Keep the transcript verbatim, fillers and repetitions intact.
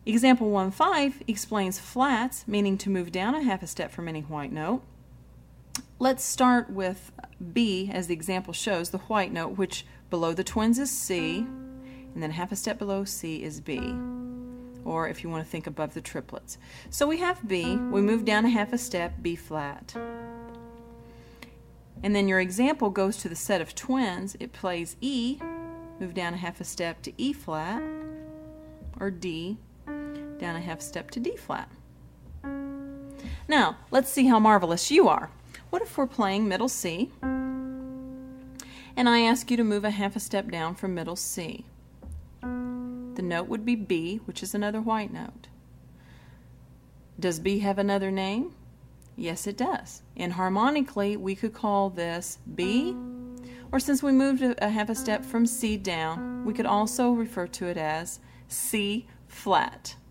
Example one five explains flats, meaning to move down a half a step from any white note. Let's start with B, as the example shows, the white note, which below the twins is C, and then half a step below C is B, or if you want to think above the triplets. So we have B, we move down a half a step, B flat. And then your example goes to the set of twins. It plays E, move down a half a step to E flat, or D, down a half step to D flat. Now, let's see how marvelous you are. What if we're playing middle C, and I ask you to move a half a step down from middle C? The note would be B, which is another white note. Does B have another name? Yes, it does. Enharmonically, we could call this B, or since we moved a half a step from C down, we could also refer to it as C flat.